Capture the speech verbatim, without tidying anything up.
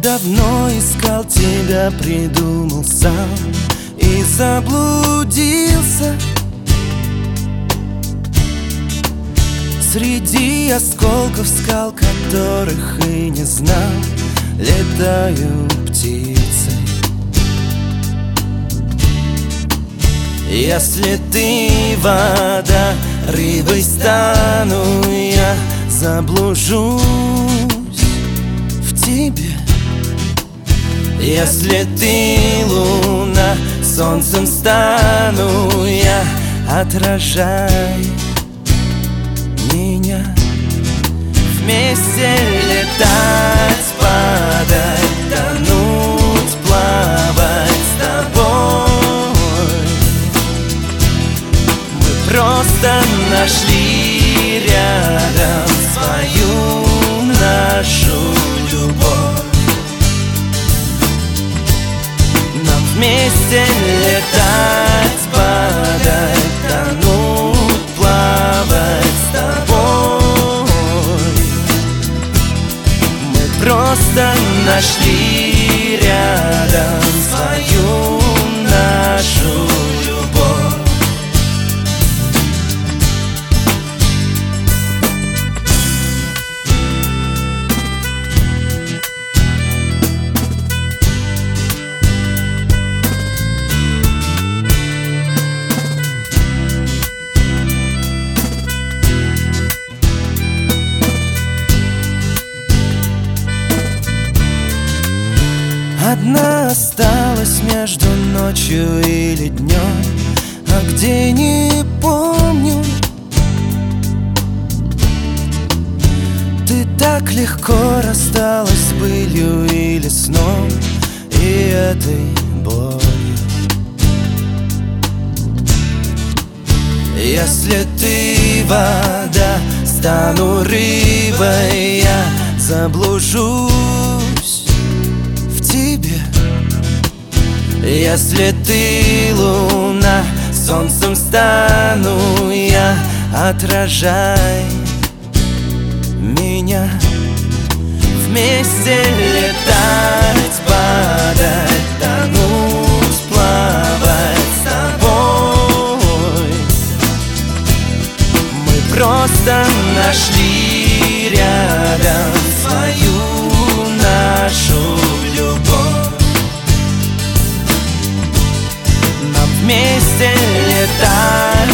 давно искал тебя, придумал сам и заблудился среди осколков скал, которых и не знал. Летаю птицей. Если ты вода, рыбой стану я, заблужусь в тебе. Если ты луна, солнцем стану я, отражай меня. Вместе летать, падать, тонуть, плавать с тобой. Мы просто нашли рядом свою нашу любовь. Нам вместе летать, падать, тонуть, плавать с тобой. Мы просто нашли рядом свою нашу любовь. Одна осталась между ночью или днем, а где не помню. Ты так легко рассталась с былью или сном и этой болью. Если ты вода, стану рыбой я, заблужусь тебе. Если ты луна, солнцем стану я, отражай меня. Вместе летать, падать, тонуть, плавать с тобой. Мы просто нашли рядом свою нашу любовь. Нам вместе летать,